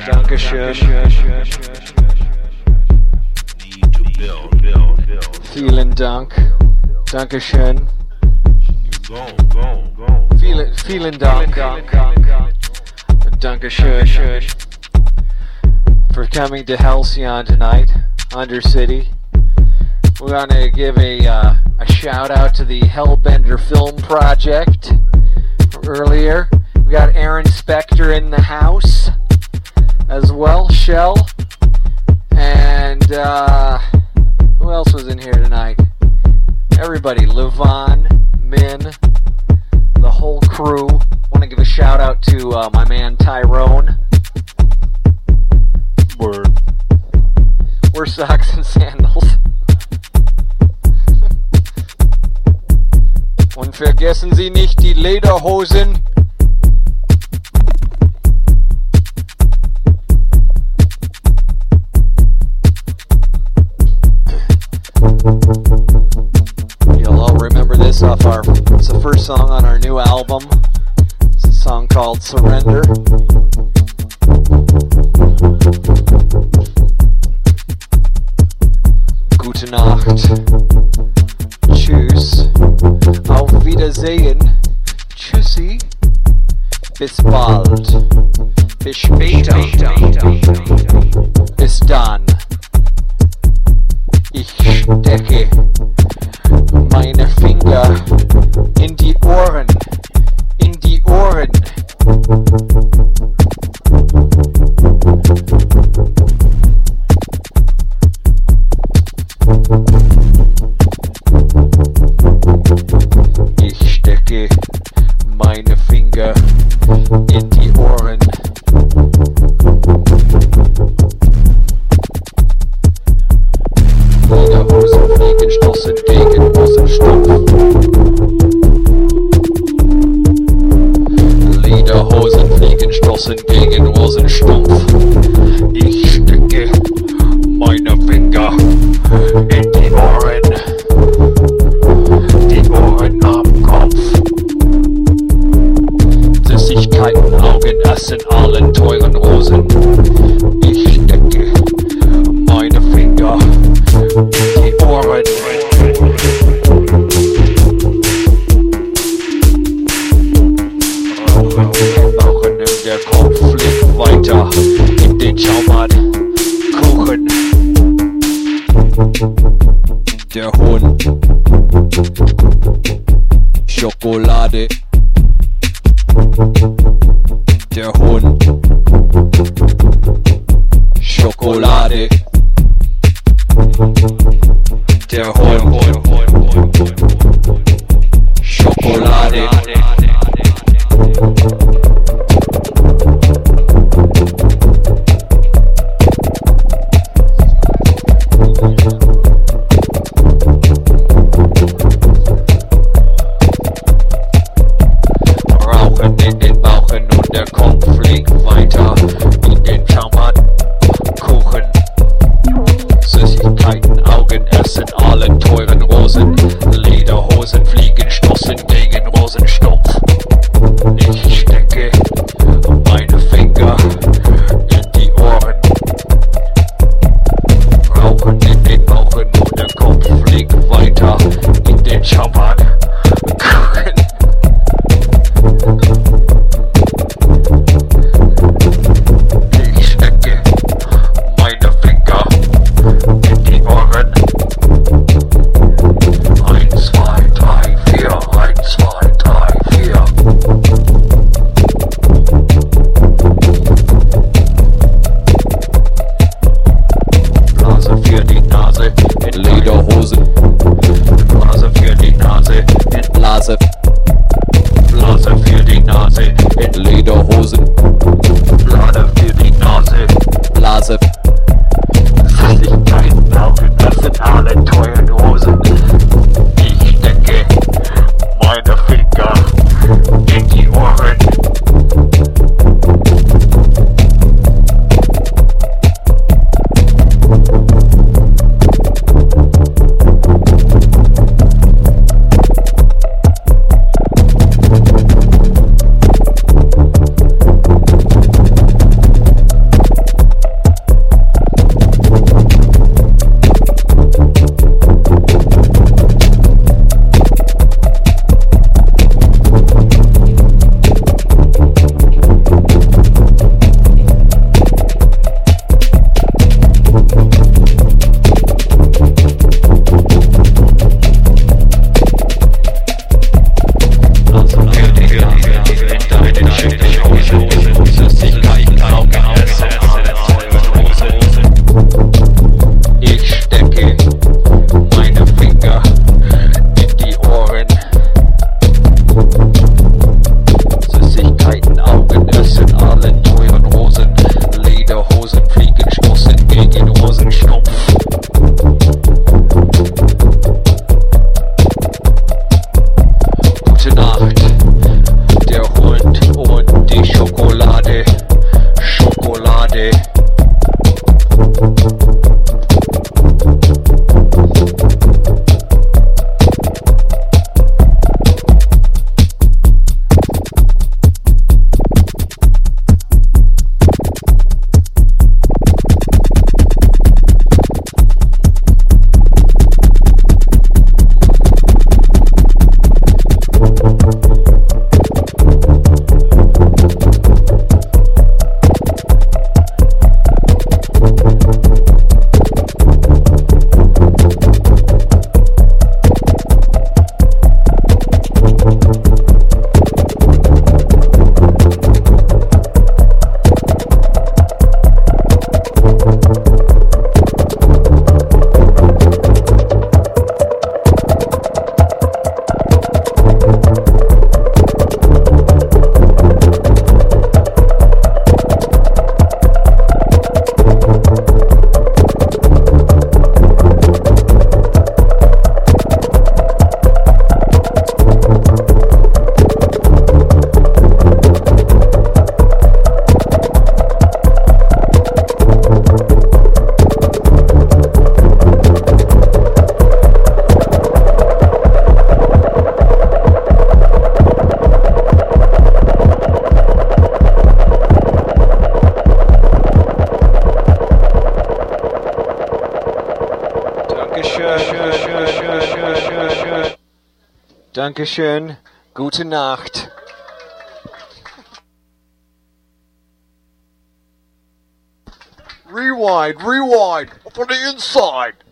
Dankeschön. Vielen Dank. Dankeschön. Vielen Dank. Dankeschön. For coming to Halcyon tonight, Undercity. We want to give a shout out to the Hellbender Film Project earlier. We got Aaron Spector in the house as well, Shell, and who else was in here tonight? Everybody, Levon, Min, the whole crew. Want to give a shout out to my man Tyrone. We're socks and sandals. Und vergessen Sie nicht die Lederhosen. You'll all remember this off it's the first song on our new album. It's a song called Surrender. Gute Nacht. Tschüss. Auf Wiedersehen. Tschüssi. Bis bald. Bis später. Bis dann. Ich stecke meine Finger in die Ohren. In die Ohren. Ich stecke meine Finger in die Ohren. Lederhosen fliegen, stoßen gegen Hosenstumpf. Lederhosen fliegen, stoßen gegen Hosenstumpf. Ich stecke meine Finger in die Ohren. Die Ohren am Kopf. Süßigkeiten, Augen, Essen, allen teuren Rosen. Ich stecke meine Finger in die Ohren. Rauchen und der Kopf fliegt weiter in den Schaumart. Kuchen. Der Hund. Schokolade. Der Hund. Schokolade. Der Hund. Schokolade. Rauchen in den Bauchen und der Kopf fliegt weiter in den Schaumart. Kuchen. Süßigkeiten, Augen, Essen, allen teuren Rosen. Lederhosen fliegen, stoßen gegen Rosenstumpf. Ich stecke meine Finger in die Ohren. Rauchen in den Bauchen und der Kopf fliegt weiter in den Schaumart. Kuchen. Ich stecke meine Finger in die Ohren. 1, 2, 3, 4, 1, 2, 3, 4. Blase für die Nase in Lederhosen. Blase für die Nase in Blase. Blase für die Nase in Lederhosen. Blase für die Nase. Blase. Süßigkeiten, Augen, das sind alle teuren Hosen. Ich stecke meine Finger in die Ohren. Dankeschön. Gute Nacht. Rewind, rewind, from the inside.